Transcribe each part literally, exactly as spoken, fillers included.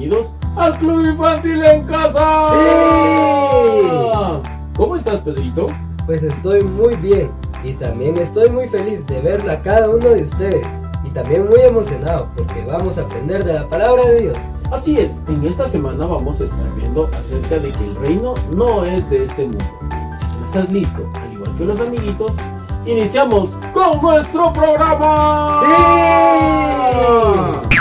bienvenidos al Club Infantil en Casa. ¡Sí! ¿Cómo estás, Pedrito? Pues estoy muy bien y también estoy muy feliz de ver a cada uno de ustedes y también muy emocionado porque vamos a aprender de la palabra de Dios. Así es, en esta semana vamos a estar viendo acerca de que el reino no es de este mundo. Si tú estás listo, al igual que los amiguitos, iniciamos con nuestro programa. ¡Sí!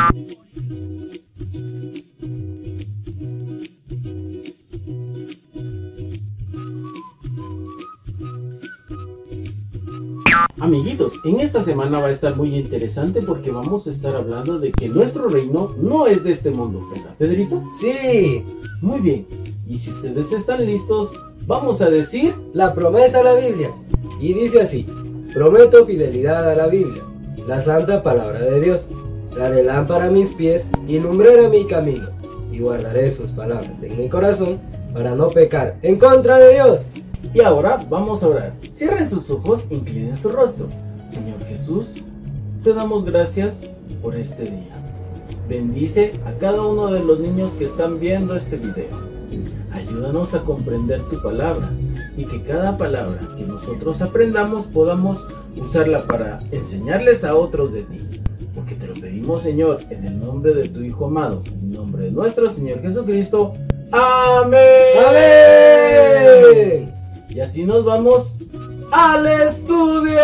Amiguitos, en esta semana va a estar muy interesante porque vamos a estar hablando de que nuestro reino no es de este mundo, ¿verdad, Pedrito? ¡Sí! Muy bien, y si ustedes están listos, vamos a decir la promesa a la Biblia. Y dice así: prometo fidelidad a la Biblia, la santa palabra de Dios, la de lámpara a mis pies y lumbrera mi camino, y guardaré sus palabras en mi corazón para no pecar en contra de Dios. Y ahora vamos a orar. Cierren sus ojos, inclinen su rostro. Señor Jesús, te damos gracias por este día. Bendice a cada uno de los niños que están viendo este video. Ayúdanos a comprender tu palabra y que cada palabra que nosotros aprendamos podamos usarla para enseñarles a otros de ti. Porque te lo pedimos, Señor, en el nombre de tu Hijo amado, en el nombre de nuestro Señor Jesucristo. ¡Amén! ¡Amén! Y así nos vamos al estudio.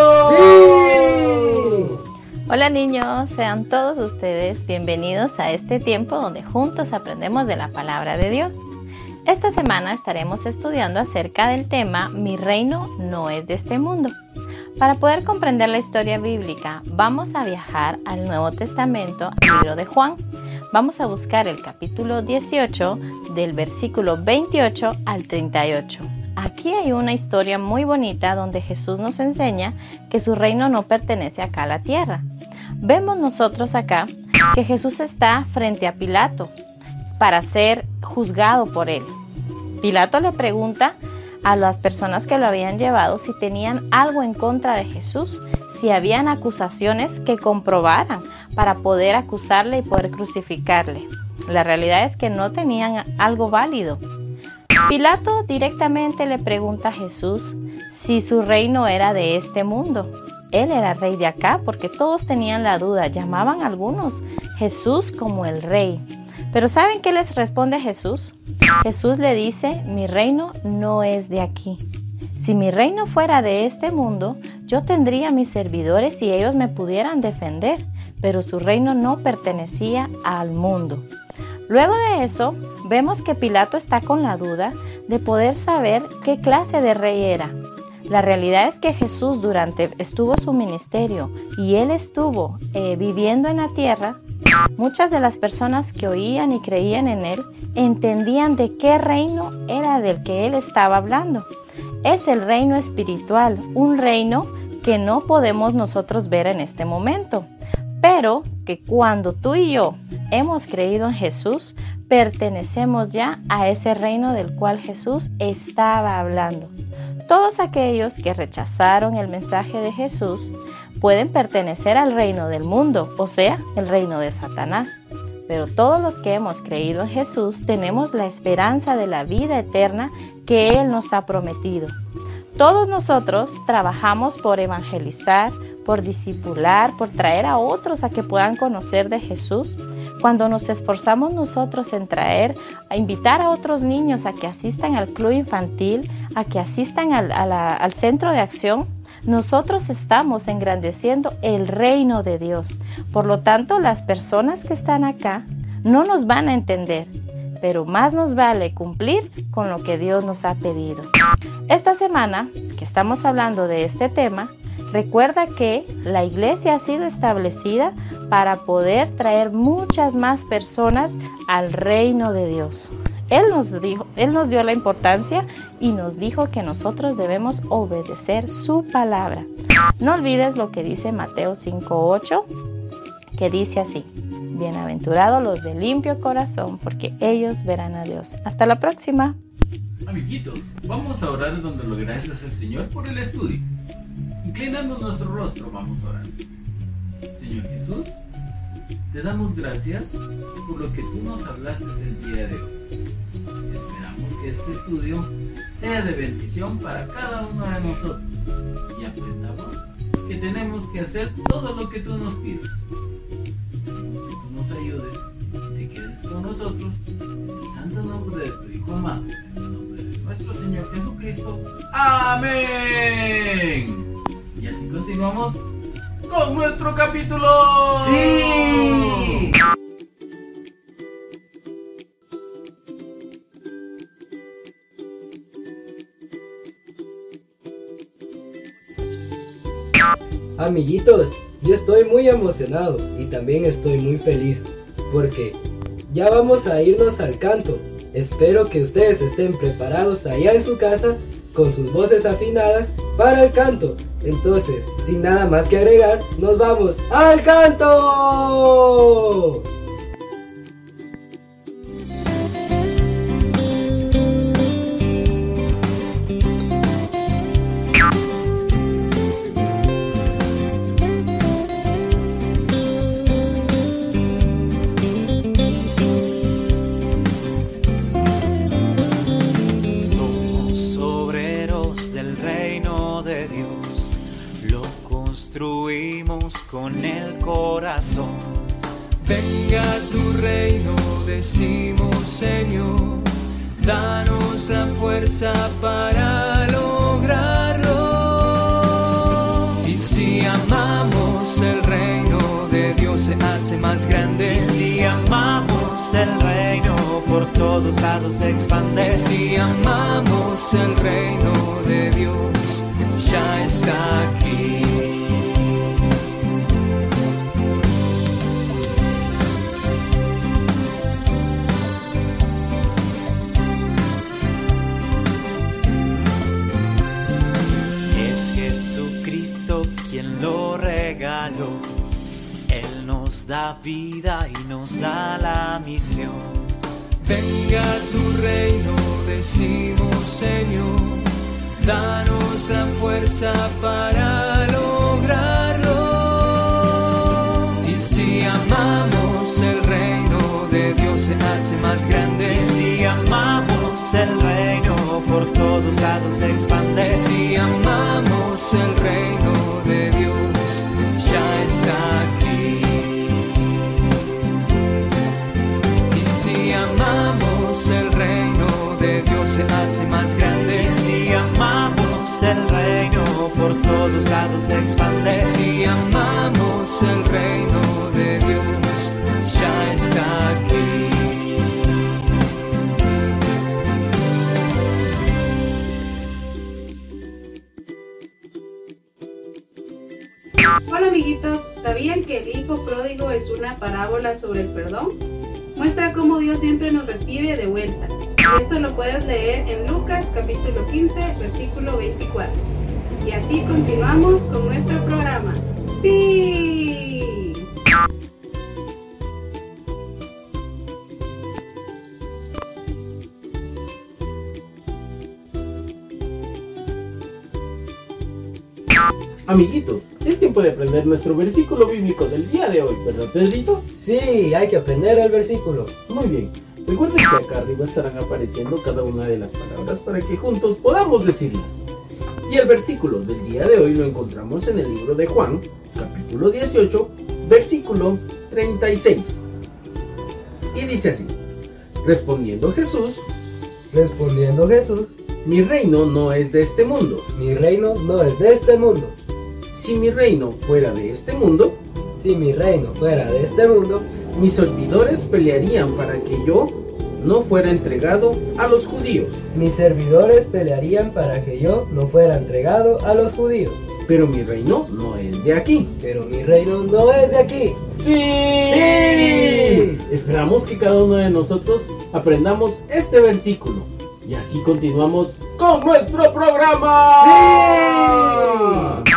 ¡Sí! Hola niños, sean todos ustedes bienvenidos a este tiempo donde juntos aprendemos de la palabra de Dios. Esta semana estaremos estudiando acerca del tema Mi reino no es de este mundo. Para poder comprender la historia bíblica, vamos a viajar al Nuevo Testamento, al libro de Juan. Vamos a buscar el capítulo dieciocho del versículo veintiocho al treinta y ocho. Aquí hay una historia muy bonita donde Jesús nos enseña que su reino no pertenece acá a la tierra. Vemos nosotros acá que Jesús está frente a Pilato para ser juzgado por él. Pilato le pregunta a las personas que lo habían llevado si tenían algo en contra de Jesús, si habían acusaciones que comprobaran para poder acusarle y poder crucificarle. La realidad es que no tenían algo válido. Pilato directamente le pregunta a Jesús si su reino era de este mundo. Él era rey de acá porque todos tenían la duda, llamaban a algunos Jesús como el rey. Pero ¿saben qué les responde Jesús? Jesús le dice: mi reino no es de aquí. Si mi reino fuera de este mundo, yo tendría mis servidores y ellos me pudieran defender, pero su reino no pertenecía al mundo. Luego de eso, vemos que Pilato está con la duda de poder saber qué clase de rey era. La realidad es que Jesús durante estuvo su ministerio y él estuvo eh, viviendo en la tierra. Muchas de las personas que oían y creían en él entendían de qué reino era del que él estaba hablando. Es el reino espiritual, un reino que no podemos nosotros ver en este momento, pero que cuando tú y yo hemos creído en Jesús, pertenecemos ya a ese reino del cual Jesús estaba hablando. Todos aquellos que rechazaron el mensaje de Jesús pueden pertenecer al reino del mundo, o sea, el reino de Satanás. Pero todos los que hemos creído en Jesús tenemos la esperanza de la vida eterna que Él nos ha prometido. Todos nosotros trabajamos por evangelizar, por discipular, por traer a otros a que puedan conocer de Jesús. Cuando nos esforzamos nosotros en traer, a invitar a otros niños a que asistan al club infantil, a que asistan al, a la, al centro de acción, nosotros estamos engrandeciendo el reino de Dios. Por lo tanto, las personas que están acá no nos van a entender, pero más nos vale cumplir con lo que Dios nos ha pedido. Esta semana que estamos hablando de este tema, recuerda que la iglesia ha sido establecida para poder traer muchas más personas al reino de Dios. Él nos dijo, Él nos dio la importancia y nos dijo que nosotros debemos obedecer su palabra. No olvides lo que dice Mateo cinco ocho, que dice así: bienaventurados los de limpio corazón, porque ellos verán a Dios. Hasta la próxima. Amiguitos, vamos a orar dando gracias al Señor por el estudio. Inclinando nuestro rostro, vamos a orar. Señor Jesús, te damos gracias por lo que tú nos hablaste el día de hoy. Esperamos que este estudio sea de bendición para cada uno de nosotros y aprendamos que tenemos que hacer todo lo que tú nos pides. Pedimos que tú nos ayudes y te quedes con nosotros en el santo nombre de tu Hijo amado, en el nombre de nuestro Señor Jesucristo. ¡Amén! Y así continuamos con nuestro capítulo. ¡Sí! Amiguitos, yo estoy muy emocionado y también estoy muy feliz porque ya vamos a irnos al canto. Espero que ustedes estén preparados allá en su casa con sus voces afinadas para el canto. Entonces, sin nada más que agregar, nos vamos al canto. Construimos con el corazón. Venga tu reino, decimos Señor, danos la fuerza para lograrlo. Y si amamos el reino de Dios se hace más grande. Y si amamos el reino por todos lados se expande. Y si amamos el reino de Dios ya está aquí. Jesucristo quien lo regaló, Él nos da vida y nos da la misión. Venga tu reino, decimos Señor, danos la fuerza para lograrlo. Y si amamos el reino de Dios se hace más grande. Y si amamos el reino por todos lados se expande. Y si amamos el reino de Dios ya está aquí. Y si amamos el reino de Dios se hace más grande. Y si amamos el reino por todos lados se expande. Y si amamos el reino de Dios ya está aquí. Hola amiguitos, ¿sabían que el hijo pródigo es una parábola sobre el perdón? Muestra cómo Dios siempre nos recibe de vuelta. Esto lo puedes leer en Lucas capítulo quince, versículo veinticuatro. Y así continuamos con nuestro programa. ¡Sí! Amiguitos, es tiempo de aprender nuestro versículo bíblico del día de hoy, ¿verdad, Pedrito? Sí, hay que aprender el versículo. Muy bien. Recuerden que acá arriba estarán apareciendo cada una de las palabras para que juntos podamos decirlas. Y el versículo del día de hoy lo encontramos en el libro de Juan, capítulo dieciocho, versículo treinta y seis. Y dice así: respondiendo Jesús, Respondiendo Jesús, mi reino no es de este mundo. mi reino no es de este mundo. Si mi reino fuera de este mundo, Si mi reino fuera de este mundo, mis servidores pelearían para que yo no fuera entregado a los judíos. mis servidores pelearían para que yo no fuera entregado a los judíos. Pero mi reino no es de aquí. Pero mi reino no es de aquí. ¡Sí! ¡Sí! Esperamos que cada uno de nosotros aprendamos este versículo. Y así continuamos con nuestro programa. ¡Sí!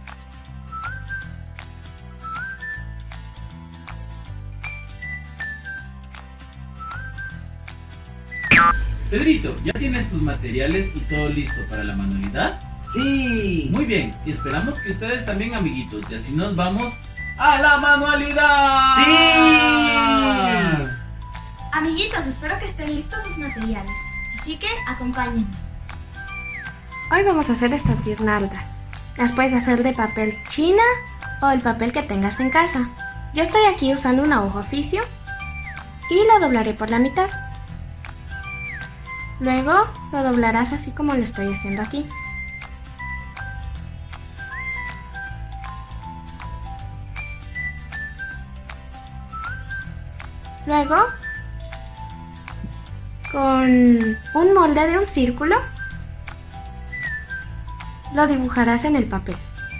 Pedrito, ¿ya tienes tus materiales y todo listo para la manualidad? ¡Sí! Muy bien, y esperamos que ustedes también, amiguitos, y así nos vamos ¡A la manualidad! ¡Sí! Amiguitos, espero que estén listos sus materiales, así que acompáñenme. Hoy vamos a hacer estas guirnaldas. Las puedes hacer de papel china o el papel que tengas en casa. Yo estoy aquí usando una hoja oficio y la doblaré por la mitad. Luego lo doblarás así como lo estoy haciendo aquí. Luego, con un molde de un círculo, lo dibujarás en el papel.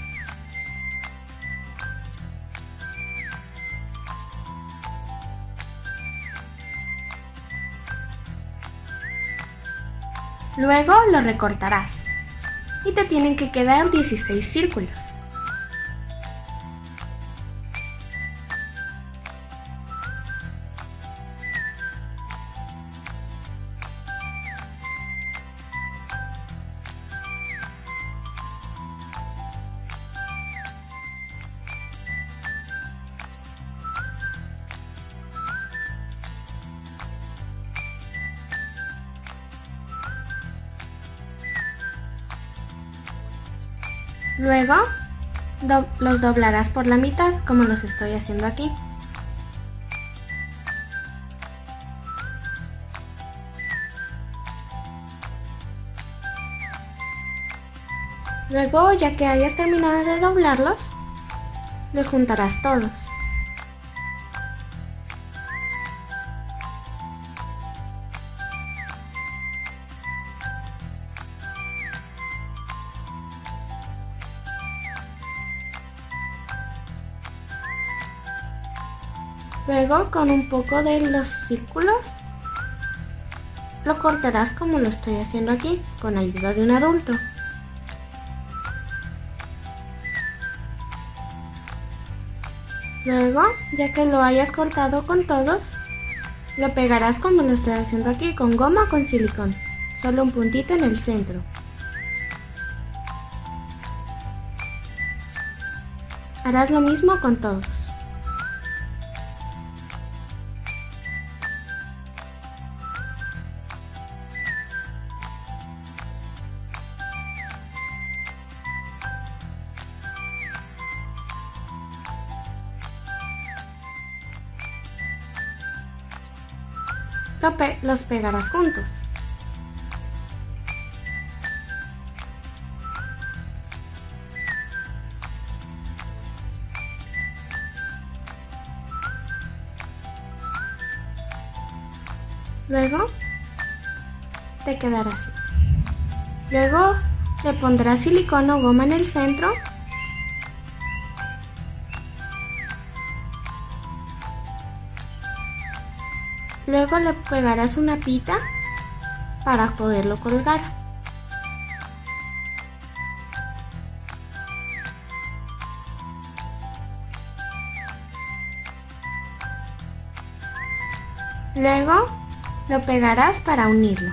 Luego lo recortarás y te tienen que quedar dieciséis círculos. Luego do- los doblarás por la mitad como los estoy haciendo aquí. Luego, ya que hayas terminado de doblarlos, los juntarás todos. Luego, con un poco de los círculos, lo cortarás como lo estoy haciendo aquí, con ayuda de un adulto. Luego, ya que lo hayas cortado con todos, lo pegarás como lo estoy haciendo aquí, con goma o con silicón, solo un puntito en el centro. Harás lo mismo con todos. Lo pe- los pegarás juntos. Luego te quedará así. Luego le pondrás silicón o goma en el centro. Luego le pegarás una pita para poderlo colgar. Luego lo pegarás para unirlo.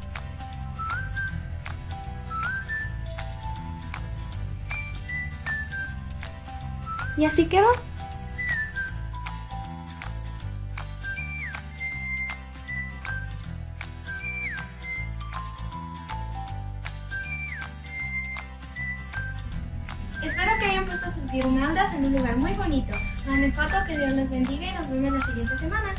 Y así quedó. Espero que hayan puesto sus guirnaldas en un lugar muy bonito. Manden foto, que Dios los bendiga y nos vemos la siguiente semana.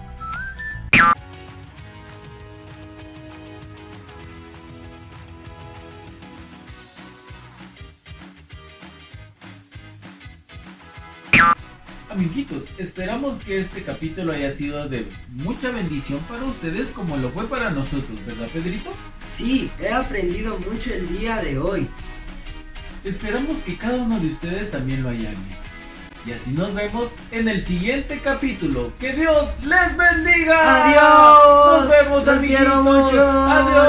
Amiguitos, esperamos que este capítulo haya sido de mucha bendición para ustedes como lo fue para nosotros, ¿verdad, Pedrito? Sí, he aprendido mucho el día de hoy. Esperamos que cada uno de ustedes también lo hayan hecho. Y así nos vemos en el siguiente capítulo. ¡Que Dios les bendiga! ¡Adiós! Nos vemos, Los quiero amiguitos. mucho. ¡Adiós!